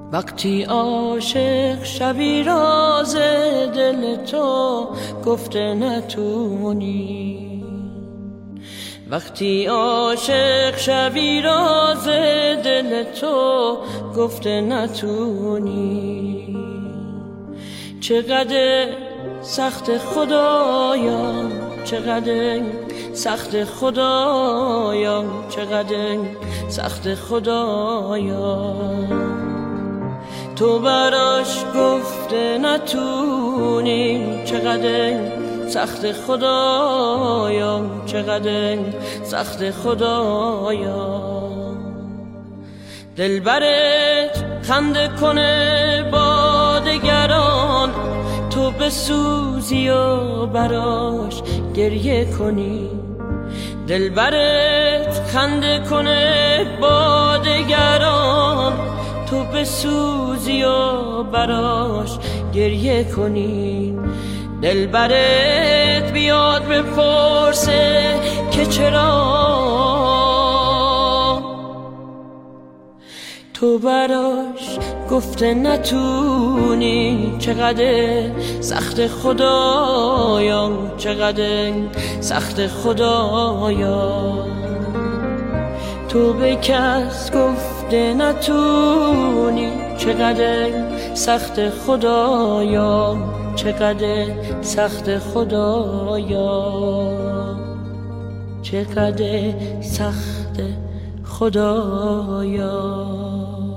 وقتی عاشق شوی راز دل تو گفته نتونی، وقتی عاشق شوی راز دل تو گفته نتونی. چقدر سخت خدایا، چقدر سخت خدایا، چقدر سخت خدایا، تو براش گفته نتونی. چقدر سخت خدایا، چقدر سخت خدایا، دلبرت خنده کنه با دگران، تو بسوزی و براش گریه کنی. دلبرت خنده کنه با دگران، تو بسوزی و براش گریه کنی. دلبرت بیاد بپرسه که چرا تو براش گفته نتونی. چقدر سخت خدایا، چقدر سخت خدایا، تو به کس گفته نتونی. چقدر سخت خدایا، چقدر سخت خدایا، چقدر سخت خدایا.